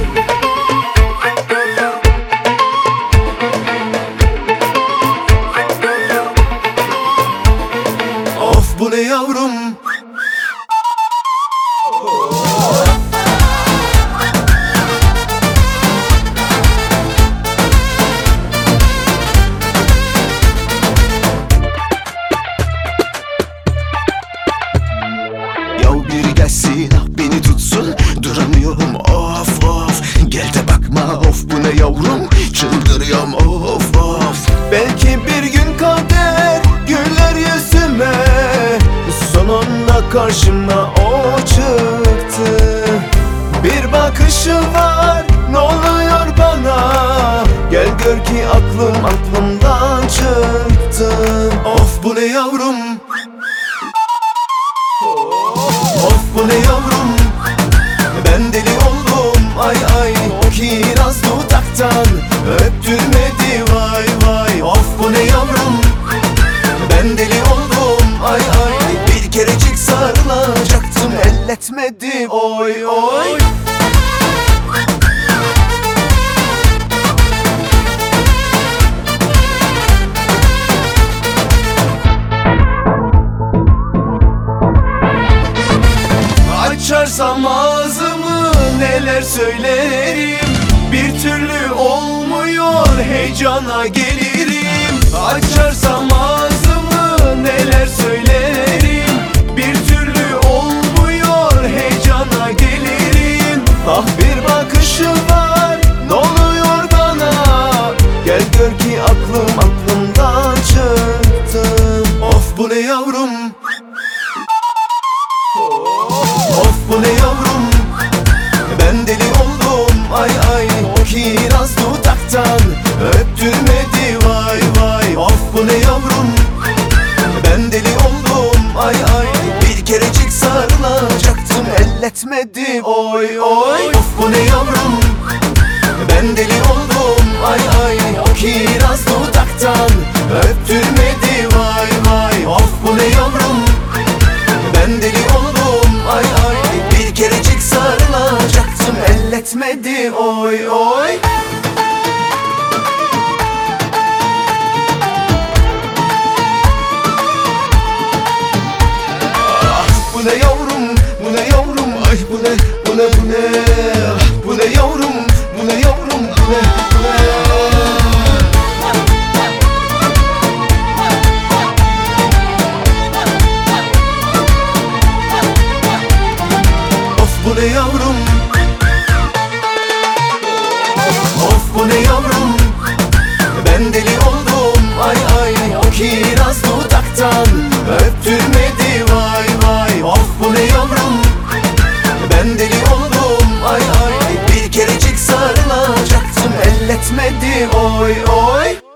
Of bu ne yavrum? Yav biri gelsin beni tutsun, duramıyorum of of. Gel de bakma of bu ne yavrum, çıldırıyorum of of. Belki bir gün kader güler yüzüme, sonunda karşıma o çıktı. Bir bakışı var, ne oluyor bana? Gel gör ki aklımdan çıktı. Of bu ne yavrum? Of bu ne yavrum? Ben deli oldum ay ay. O kiraz dudaktan öptürmedi vay vay. Of bu ne yavrum? Ben deli oldum ay ay. Bir kerecik sarılacaktım, elletmedi oy oy. Açarsam ağzımı neler söylerim, bir türlü olmuyor, heyecana gelirim. Açarsam ağzımı neler söylerim, bir türlü olmuyor, heyecana gelirim. Ah bir bakışı var, ne oluyor bana? Gel gör ki aklımdan çıktı. Of bu ne yavrum? Of bu ne yavrum? Ben deli oldum ay ay. O kiraz dudaktan öptürmedi vay vay. Of bu ne yavrum? Ben deli oldum ay ay. Bir kerecik sarılacaktım, elletmedi oy oy. Of bu ne yavrum? Ben deli oldum ay ay. O kiraz dudaktan öptürmedi vay vay. Of bu ne yavrum? Ben deli oldum ay ay. Bir kerecik sarılacaktım, elletmedi oy oy. Ah bu ne yavrum, bu ne yavrum, ay bu ne, bu ne, bu ne. Ah bu ne yavrum, bu ne yavrum, bu ne, bu ne. Of bu ne yavrum? Of bu ne yavrum? Ben deli oldum ay ay. O kiraz dudaktan öptürmedi vay vay. Of bu ne yavrum? Ben deli oldum ay ay. Bir kerecik sarılacaktım, elletmedi oy oy.